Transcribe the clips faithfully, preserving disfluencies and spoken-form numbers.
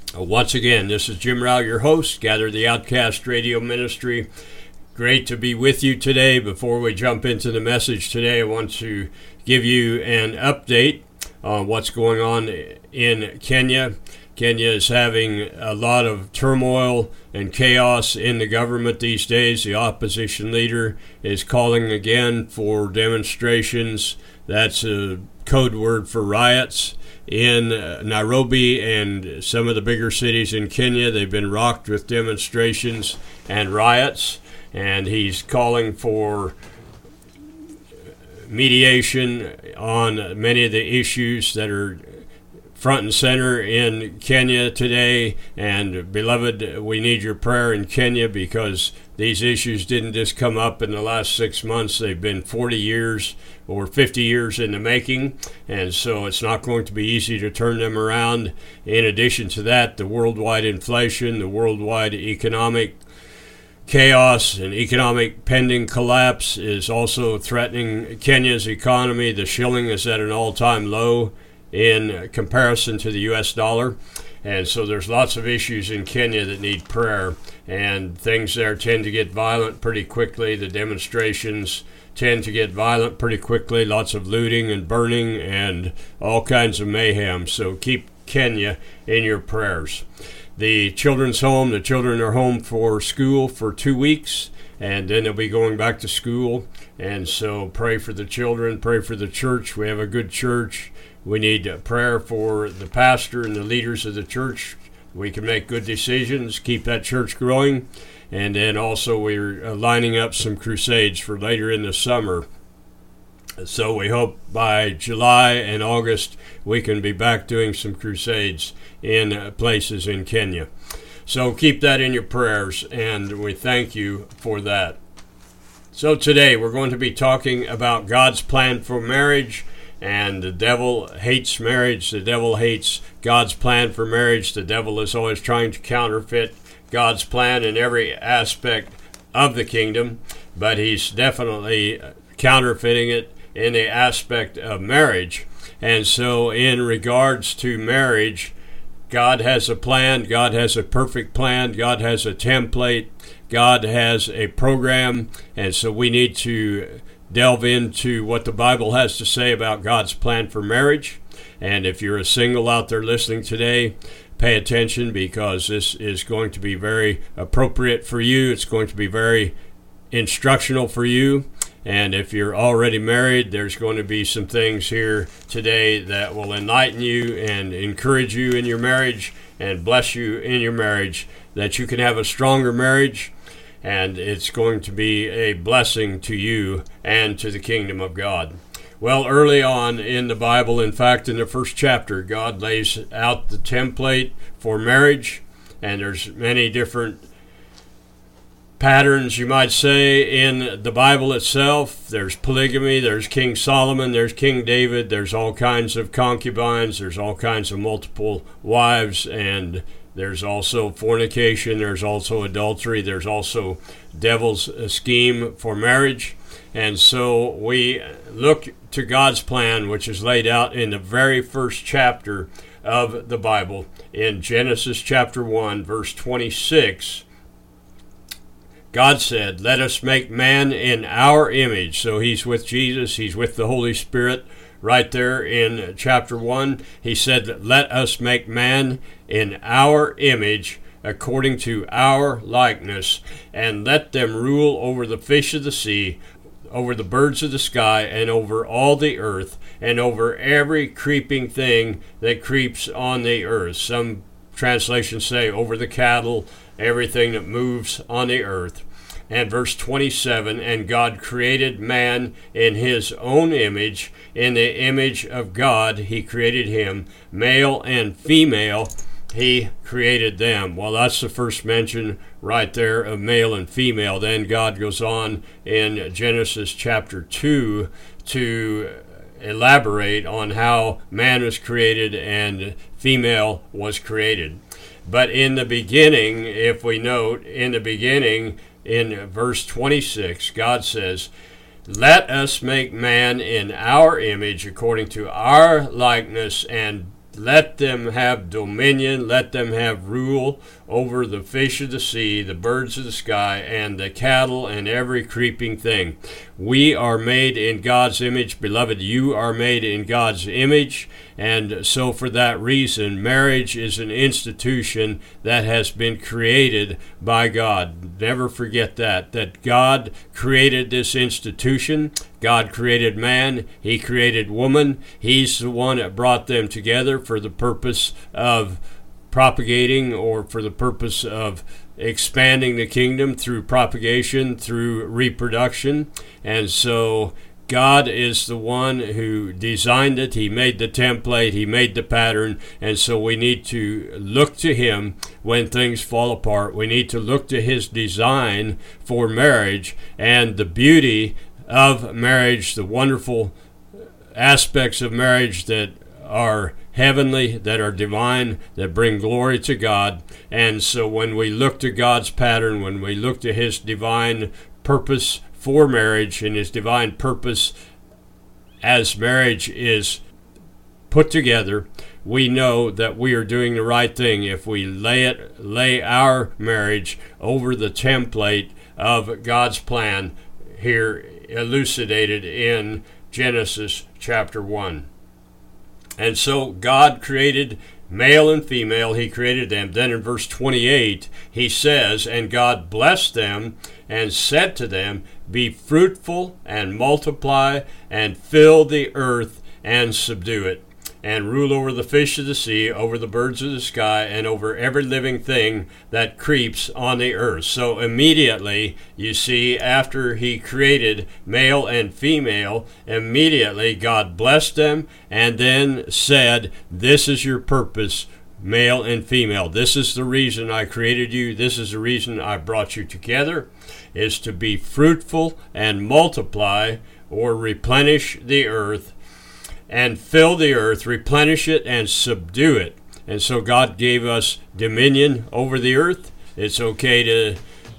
Uh, once again, this is Jim Rao, your host, Gather the Outcast Radio Ministry. Great to be with you today. Before we jump into the message today, I want to give you an update on what's going on in Kenya. Kenya is having a lot of turmoil and chaos in the government these days. The opposition leader is calling again for demonstrations. That's a code word for riots. In Nairobi and some of the bigger cities in Kenya, they've been rocked with demonstrations and riots, and he's calling for mediation on many of the issues that are front and center in Kenya today. And beloved, we need your prayer in Kenya, because these issues didn't just come up in the last six months. They've been forty years or fifty years in the making, and so it's not going to be easy to turn them around. In addition to that, the worldwide inflation, the worldwide economic chaos and economic pending collapse is also threatening Kenya's economy. The shilling is at an all-time low in comparison to the U S dollar. And so there's lots of issues in Kenya that need prayer, and things there tend to get violent pretty quickly. The demonstrations tend to get violent pretty quickly, lots of looting and burning and all kinds of mayhem. So keep Kenya in your prayers. The children's home, the children are home for school for two weeks, and then they'll be going back to school. And so pray for the children, pray for the church. We have a good church. We need prayer for the pastor and the leaders of the church. We can make good decisions, keep that church growing. And then also we're lining up some crusades for later in the summer. So we hope by July and August we can be back doing some crusades in places in Kenya. So keep that in your prayers, and we thank you for that. So today we're going to be talking about God's plan for marriage. And the devil hates marriage. The devil hates God's plan for marriage. The devil is always trying to counterfeit God's plan in every aspect of the kingdom, but he's definitely counterfeiting it in the aspect of marriage. And so in regards to marriage, God has a plan. God has a perfect plan. God has a template. God has a program. And so we need to delve into what the Bible has to say about God's plan for marriage. And if you're a single out there listening today, pay attention, because this is going to be very appropriate for you. It's going to be very instructional for you. And if you're already married, there's going to be some things here today that will enlighten you and encourage you in your marriage and bless you in your marriage, that you can have a stronger marriage. And it's going to be a blessing to you and to the kingdom of God. Well, early on in the Bible, in fact, in the first chapter, God lays out the template for marriage. And there's many different patterns, you might say, in the Bible itself. There's polygamy, there's King Solomon, there's King David, there's all kinds of concubines, there's all kinds of multiple wives, and there's also fornication, there's also adultery, there's also devil's scheme for marriage. And so we look to God's plan, which is laid out in the very first chapter of the Bible. In Genesis chapter one, verse twenty-six, God said, "Let us make man in our image." So he's with Jesus, he's with the Holy Spirit. Right there in chapter one, he said, "Let us make man in our image, according to our likeness, and let them rule over the fish of the sea, over the birds of the sky, and over all the earth, and over every creeping thing that creeps on the earth." Some translations say over the cattle, everything that moves on the earth. And verse twenty-seven, "And God created man in his own image. In the image of God he created him. Male and female he created them." Well, that's the first mention right there of male and female. Then God goes on in Genesis chapter two to elaborate on how man was created and female was created. But in the beginning, if we note, in the beginning, in verse twenty-six, God says, "Let us make man in our image, according to our likeness, and Let them have dominion, let them have rule over the fish of the sea, the birds of the sky, and the cattle and every creeping thing. We are made in God's image. Beloved, you are made in God's image. And so for that reason, marriage is an institution that has been created by God. Never forget that, that God created this institution. God created man. He created woman. He's the one that brought them together for the purpose of propagating, or for the purpose of expanding the kingdom through propagation, through reproduction. And so God is the one who designed it. He made the template. He made the pattern. And so we need to look to him when things fall apart. We need to look to his design for marriage and the beauty of marriage, the wonderful aspects of marriage that are heavenly, that are divine, that bring glory to God. And so when we look to God's pattern, when we look to his divine purpose for marriage and his divine purpose as marriage is put together, we know that we are doing the right thing if we lay it, lay our marriage over the template of God's plan here elucidated in Genesis chapter one. And so God created male and female. He created them. Then in verse twenty-eight, he says, "And God blessed them and said to them, Be fruitful and multiply and fill the earth and subdue it, and rule over the fish of the sea, over the birds of the sky, and over every living thing that creeps on the earth." So immediately, you see, after he created male and female, immediately God blessed them and then said, "This is your purpose, male and female. This is the reason I created you. This is the reason I brought you together, is to be fruitful and multiply," or replenish the earth, and fill the earth, replenish it, and subdue it. And so God gave us dominion over the earth. It's okay to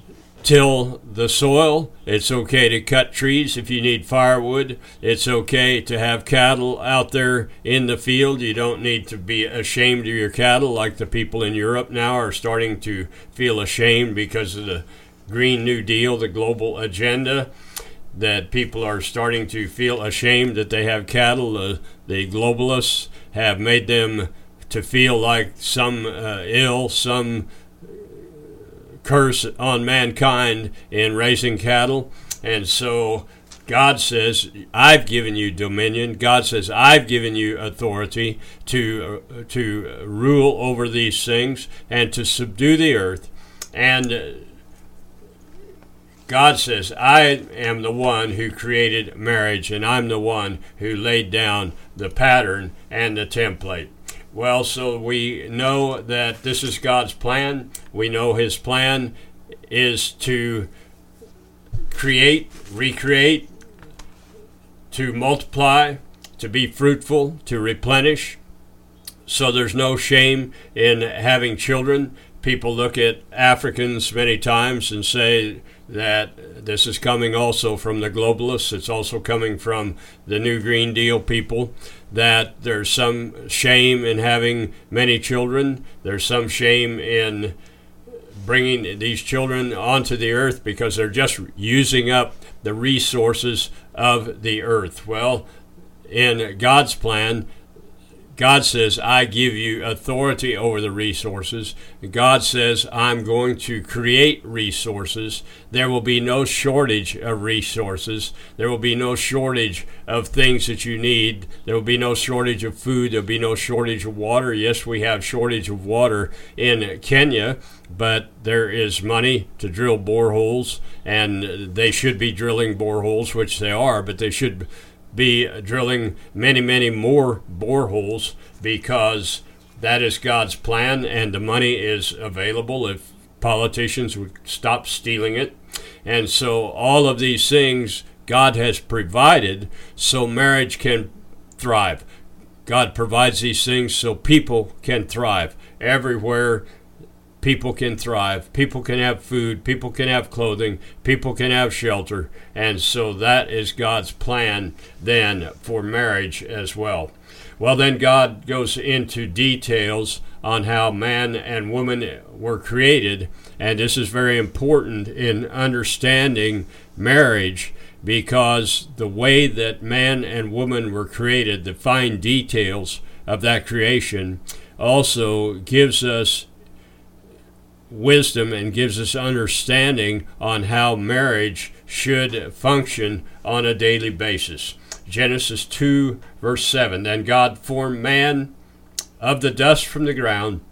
till the soil. It's okay to cut trees if you need firewood. It's okay to have cattle out there in the field. You don't need to be ashamed of your cattle like the people in Europe now are starting to feel ashamed because of the Green New Deal, the global agenda, that people are starting to feel ashamed that they have cattle. Uh, the globalists have made them to feel like some uh, ill, some curse on mankind in raising cattle. And so God says, I've given you dominion. God says, I've given you authority to, uh, to rule over these things and to subdue the earth. And uh, God says, I am the one who created marriage, and I'm the one who laid down the pattern and the template. Well, so we know that this is God's plan. We know his plan is to create, recreate, to multiply, to be fruitful, to replenish. So there's no shame in having children. People look at Africans many times and say that this is coming also from the globalists. It's also coming from the New Green Deal people, that there's some shame in having many children. There's some shame in bringing these children onto the earth because they're just using up the resources of the earth. Well, in God's plan, God says, I give you authority over the resources. God says, I'm going to create resources. There will be no shortage of resources. There will be no shortage of things that you need. There will be no shortage of food. There will be no shortage of water. Yes, we have shortage of water in Kenya, but there is money to drill boreholes, and they should be drilling boreholes, which they are, but they should be drilling many, many more boreholes, because that is God's plan, and the money is available if politicians would stop stealing it. And so all of these things God has provided so marriage can thrive. God provides these things so people can thrive. Everywhere people can thrive. People can have food. People can have clothing. People can have shelter. And so that is God's plan then for marriage as well. Well, then God goes into details on how man and woman were created, and this is very important in understanding marriage, because the way that man and woman were created, the fine details of that creation, also gives us wisdom and gives us understanding on how marriage should function on a daily basis. Genesis two, verse seven, then God formed man of the dust from the ground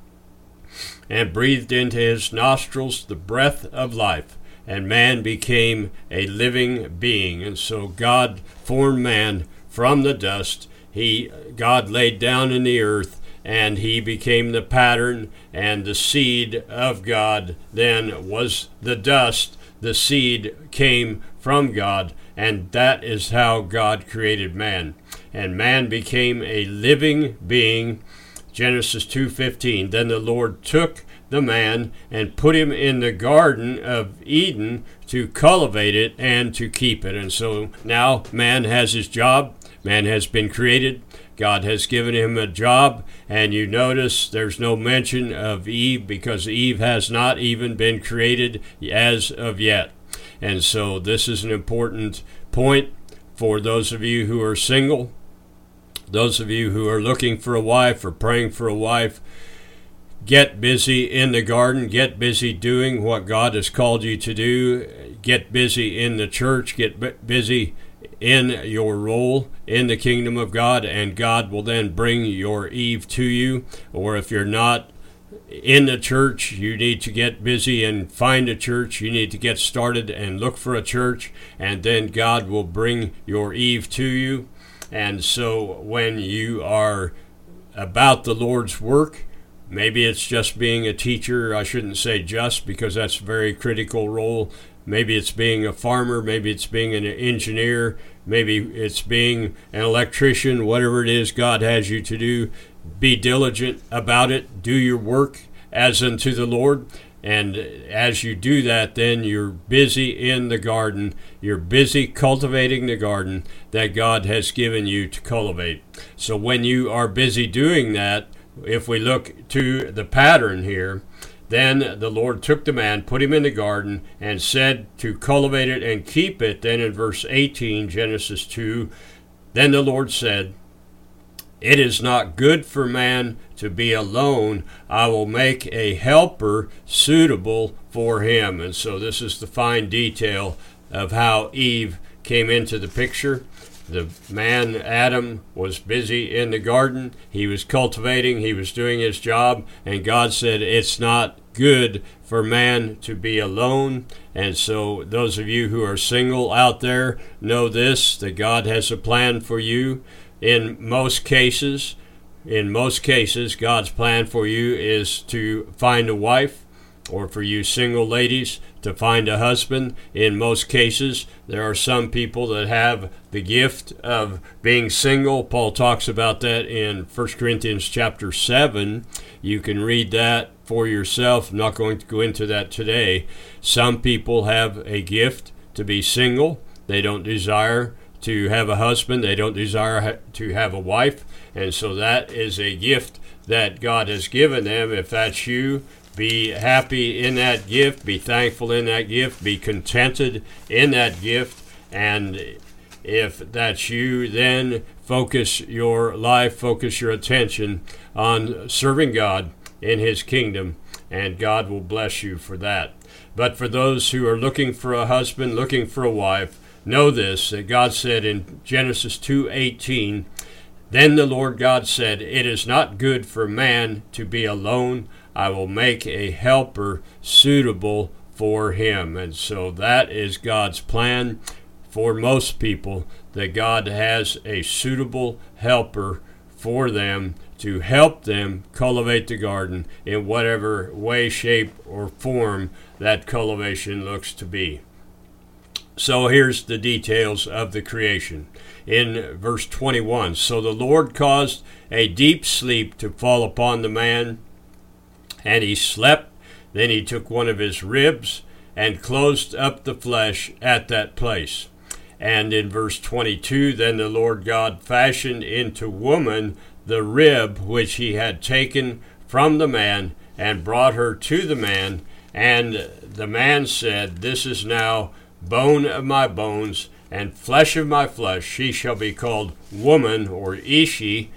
and breathed into his nostrils the breath of life, and man became a living being. And so God formed man from the dust. He, God laid down in the earth, and he became the pattern, and the seed of God then was the dust. The seed came from God, and that is how God created man. And man became a living being. Genesis two fifteen, then the Lord took the man and put him in the Garden of Eden to cultivate it and to keep it. And so now man has his job. Man has been created. God has given him a job, and you notice there's no mention of Eve, because Eve has not even been created as of yet. And so this is an important point for those of you who are single, those of you who are looking for a wife or praying for a wife. Get busy in the garden. Get busy doing what God has called you to do. Get busy in the church. Get busy in your role in the kingdom of God, and God will then bring your Eve to you. Or if you're not in the church, you need to get busy and find a church. You need to get started and look for a church, and then God will bring your Eve to you. And so when you are about the Lord's work, maybe it's just being a teacher. I shouldn't say just, because that's a very critical role. Maybe it's being a farmer. Maybe it's being an engineer. Maybe it's being an electrician. Whatever it is God has you to do, be diligent about it. Do your work as unto the Lord. And as you do that, then you're busy in the garden. You're busy cultivating the garden that God has given you to cultivate. So when you are busy doing that, if we look to the pattern here, then the Lord took the man, put him in the garden, and said to cultivate it and keep it. Then in verse eighteen, Genesis two, then the Lord said, it is not good for man to be alone. I will make a helper suitable for him. And so this is the fine detail of how Eve came into the picture. The man, Adam, was busy in the garden. He was cultivating. He was doing his job. And God said, it's not good for man to be alone. And so those of you who are single out there, know this, that God has a plan for you. In most cases, in most cases, God's plan for you is to find a wife, or for you single ladies, to find a husband. In most cases, there are some people that have the gift of being single. Paul talks about that in First Corinthians chapter seven. You can read that for yourself. I'm not going to go into that today. Some people have a gift to be single. They don't desire to have a husband. They don't desire to have a wife. And so that is a gift that God has given them. If that's you, be happy in that gift. Be thankful in that gift. Be contented in that gift. And if that's you, then focus your life, focus your attention on serving God in His kingdom, and God will bless you for that. But for those who are looking for a husband, looking for a wife, know this, that God said in Genesis two eighteen, then the Lord God said, it is not good for man to be alone. I will make a helper suitable for him. And so that is God's plan for most people, that God has a suitable helper for them to help them cultivate the garden in whatever way, shape, or form that cultivation looks to be. So here's the details of the creation. In verse twenty-one, so the Lord caused a deep sleep to fall upon the man, and he slept. Then he took one of his ribs and closed up the flesh at that place. And in verse twenty-two, then the Lord God fashioned into woman the rib which he had taken from the man, and brought her to the man. And the man said, This is now bone of my bones, and flesh of my flesh. She shall be called woman, or Ishi,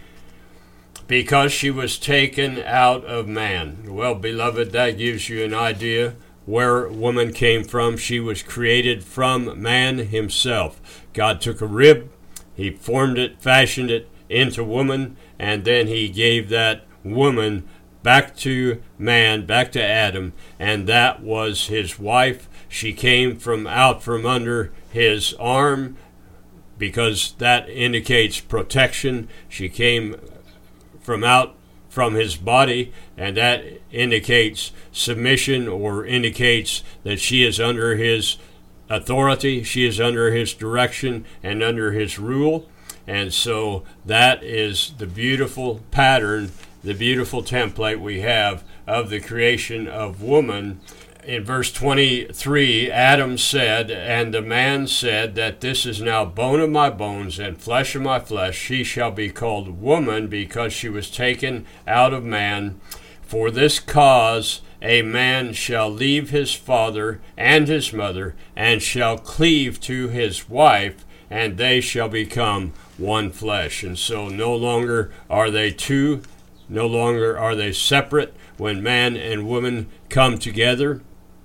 because she was taken out of man. Well, beloved, that gives you an idea where woman came from. She was created from man himself. God took a rib, he formed it, fashioned it into woman, and then he gave that woman back to man, back to Adam, and that was his wife. She came from out from under his arm, because that indicates protection. She came from out from his body, and that indicates submission, or indicates that she is under his authority, she is under his direction and under his rule. And so that is the beautiful pattern, the beautiful template we have of the creation of woman. In verse twenty-three, Adam said, And the man said, that this is now bone of my bones and flesh of my flesh. She shall be called woman, because she was taken out of man. For this cause a man shall leave his father and his mother, and shall cleave to his wife, and they shall become one flesh. And so no longer are they two, no longer are they separate. When man and woman come together,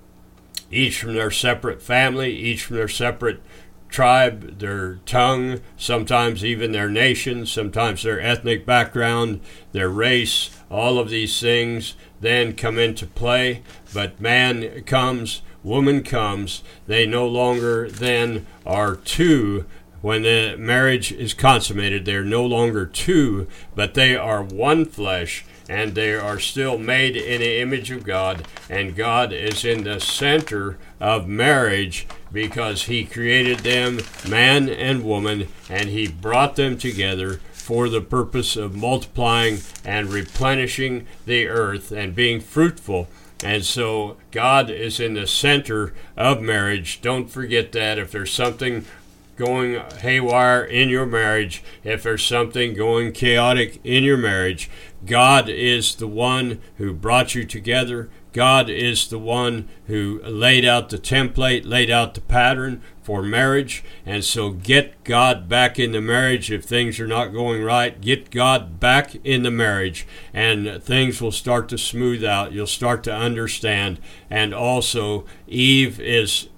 each from their separate family, each from their separate tribe, their tongue, sometimes even their nation, sometimes their ethnic background, their race, all of these things then come into play. But man comes, woman comes, they no longer then are two. When the marriage is consummated, they're no longer two, but they are one flesh, and they are still made in the image of God, and God is in the center of marriage, because he created them, man and woman, and he brought them together for the purpose of multiplying and replenishing the earth and being fruitful. And so God is in the center of marriage. Don't forget that. If there's something going haywire in your marriage, if there's something going chaotic in your marriage, God is the one who brought you together. God is the one who laid out the template, laid out the pattern for marriage. And so get God back in the marriage. If things are not going right, get God back in the marriage, and things will start to smooth out. You'll start to understand. And also, Eve is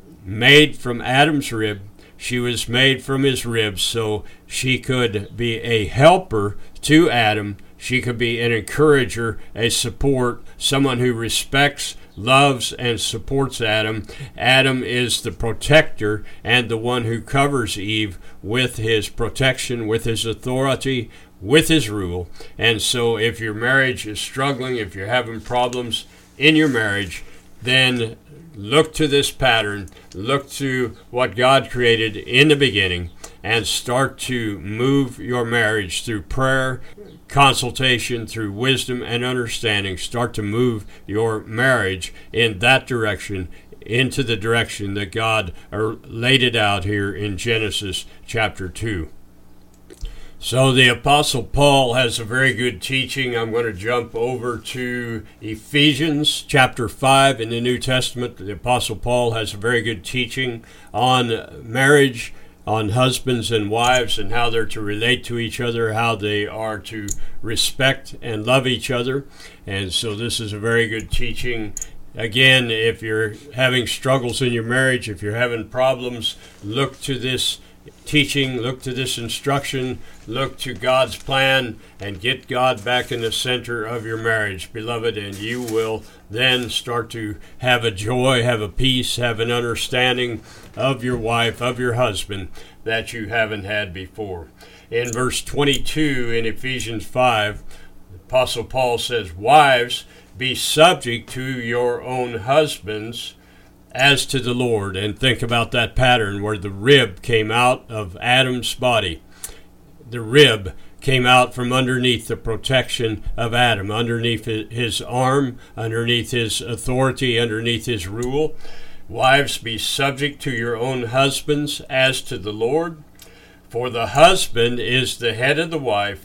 made from Adam's rib. She was made from his ribs, so she could be a helper to Adam. She could be an encourager, a support, someone who respects, loves, and supports Adam. Adam is the protector and the one who covers Eve with his protection, with his authority, with his rule. And so if your marriage is struggling, if you're having problems in your marriage, then look to this pattern, look to what God created in the beginning, and start to move your marriage through prayer, consultation, through wisdom and understanding. Start to move your marriage in that direction, into the direction that God laid it out here in Genesis chapter two. So the Apostle Paul has a very good teaching. I'm going to jump over to Ephesians chapter five in the New Testament. The Apostle Paul has a very good teaching on marriage, on husbands and wives, and how they're to relate to each other, how they are to respect and love each other. And so this is a very good teaching. Again, if you're having struggles in your marriage, if you're having problems, look to this teaching, look to this instruction, look to God's plan, and get God back in the center of your marriage, beloved, and you will then start to have a joy, have a peace, have an understanding of your wife, of your husband, that you haven't had before. In verse twenty-two in Ephesians five, the Apostle Paul says, Wives, be subject to your own husbands as to the Lord. And think about that pattern where the rib came out of Adam's body. The rib came out from underneath the protection of Adam, underneath his arm, underneath his authority, underneath his rule. Wives, be subject to your own husbands as to the Lord. For the husband is the head of the wife,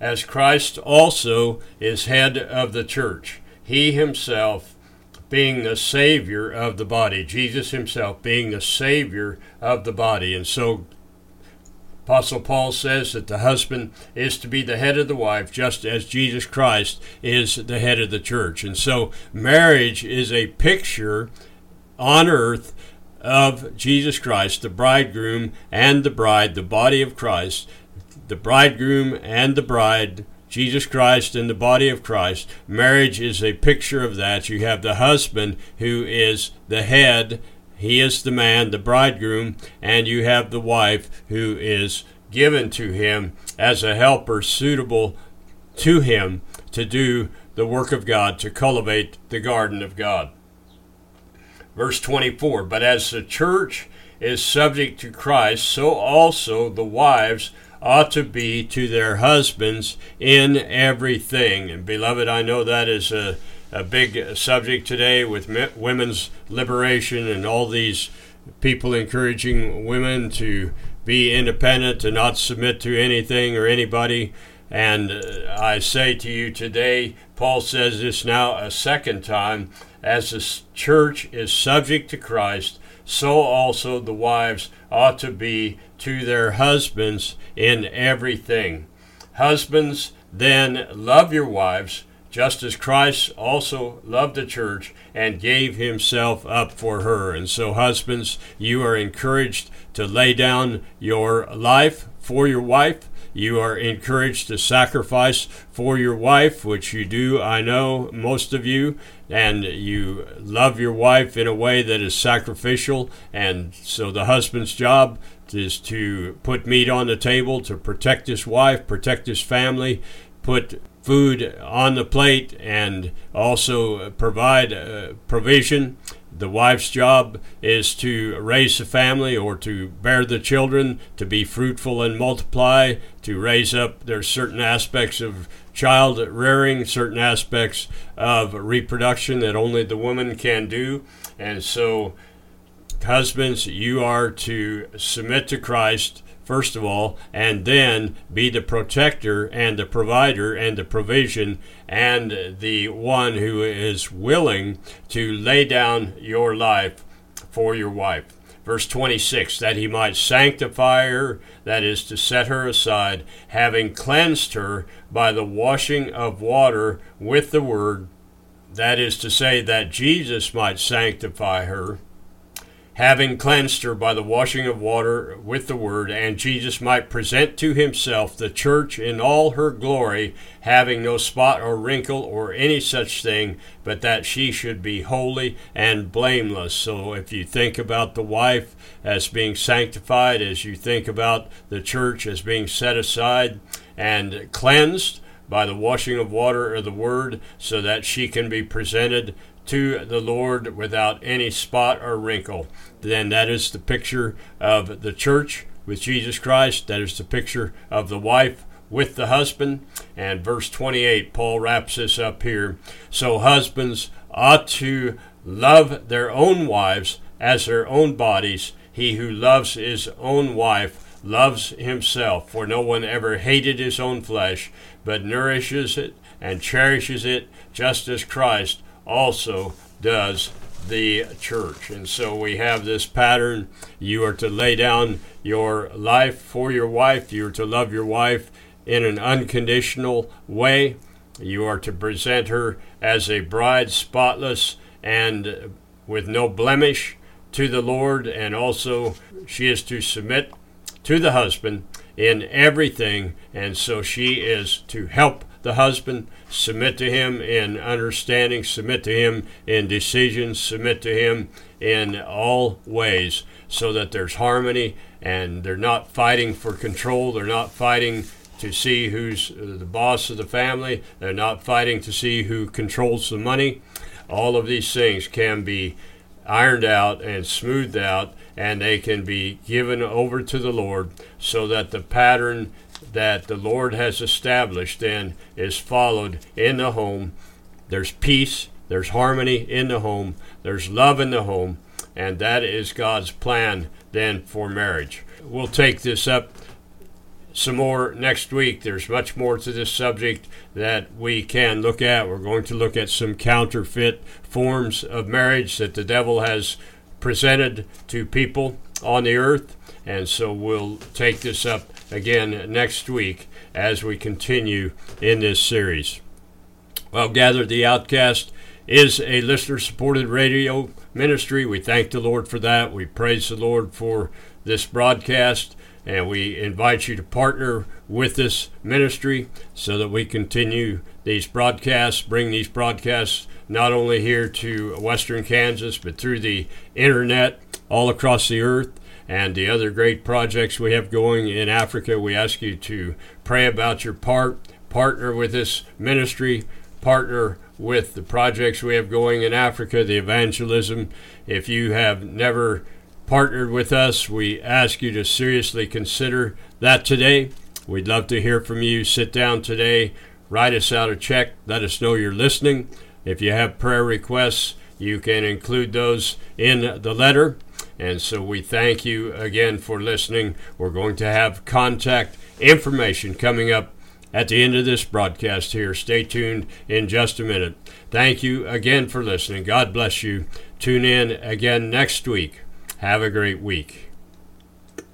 as Christ also is head of the church, he himself being the Savior of the body, Jesus himself being the Savior of the body. And so Apostle Paul says that the husband is to be the head of the wife, just as Jesus Christ is the head of the church. And so marriage is a picture on earth of Jesus Christ, the bridegroom and the bride, the body of Christ, the bridegroom and the bride, Jesus Christ and the body of Christ. Marriage is a picture of that. You have the husband who is the head, he is the man, the bridegroom, and you have the wife who is given to him as a helper suitable to him to do the work of God, to cultivate the garden of God. Verse twenty-four, but as the church is subject to Christ, so also the wives ought to be to their husbands in everything. And beloved, I know that is a, a big subject today with women's liberation and all these people encouraging women to be independent, to not submit to anything or anybody. And I say to you today, Paul says this now a second time, as the church is subject to Christ, so also the wives ought to be to their husbands in everything. Husbands, then love your wives, just as Christ also loved the church and gave himself up for her. And so husbands, you are encouraged to lay down your life for your wife. You are encouraged to sacrifice for your wife, which you do, I know, most of you, and you love your wife in a way that is sacrificial. And so the husband's job is to put meat on the table, to protect his wife, protect his family, put food on the plate, and also provide uh, provision. The wife's job is to raise the family or to bear the children, to be fruitful and multiply, to raise up. There's certain aspects of child rearing, certain aspects of reproduction that only the woman can do. And so, husbands, you are to submit to Christ first of all, and then be the protector and the provider and the provision and the one who is willing to lay down your life for your wife. Verse twenty-six, that he might sanctify her, that is to set her aside, having cleansed her by the washing of water with the word, that is to say, that Jesus might sanctify her, having cleansed her by the washing of water with the word, and Jesus might present to himself the church in all her glory, having no spot or wrinkle or any such thing, but that she should be holy and blameless. So if you think about the wife as being sanctified, as you think about the church as being set aside and cleansed by the washing of water or the word, so that she can be presented to the Lord without any spot or wrinkle, then that is the picture of the church with Jesus Christ. That is the picture of the wife with the husband. And verse twenty-eight, Paul wraps this up here. So husbands ought to love their own wives as their own bodies. He who loves his own wife loves himself, for no one ever hated his own flesh, but nourishes it and cherishes it, just as Christ also does the church. And so we have this pattern. You are to lay down your life for your wife. You are to love your wife in an unconditional way. You are to present her as a bride, spotless and with no blemish, to the Lord. And also she is to submit to the husband in everything. And so she is to help the husband, submit to him in understanding, submit to him in decisions, submit to him in all ways, so that there's harmony and they're not fighting for control. They're not fighting to see who's the boss of the family. They're not fighting to see who controls the money. All of these things can be ironed out and smoothed out, and they can be given over to the Lord, so that the pattern that the Lord has established then is followed in the home. There's peace, there's harmony in the home, there's love in the home, and that is God's plan then for marriage. We'll take this up some more next week. There's much more to this subject that we can look at. We're going to look at some counterfeit forms of marriage that the devil has presented to people on the earth. And so we'll take this up again next week as we continue in this series. Well, Gather the Outcast is a listener-supported radio ministry. We thank the Lord for that. We praise the Lord for this broadcast, and we invite you to partner with this ministry so that we continue these broadcasts, bring these broadcasts not only here to western Kansas, but through the internet all across the earth, and the other great projects we have going in Africa. We ask you to pray about your part, partner with this ministry, partner with the projects we have going in Africa, the evangelism. If you have never partnered with us, we ask you to seriously consider that today. We'd love to hear from you. Sit down today, write us out a check, let us know you're listening. If you have prayer requests, you can include those in the letter. And so we thank you again for listening. We're going to have contact information coming up at the end of this broadcast here. Stay tuned in just a minute. Thank you again for listening. God bless you. Tune in again next week. Have a great week.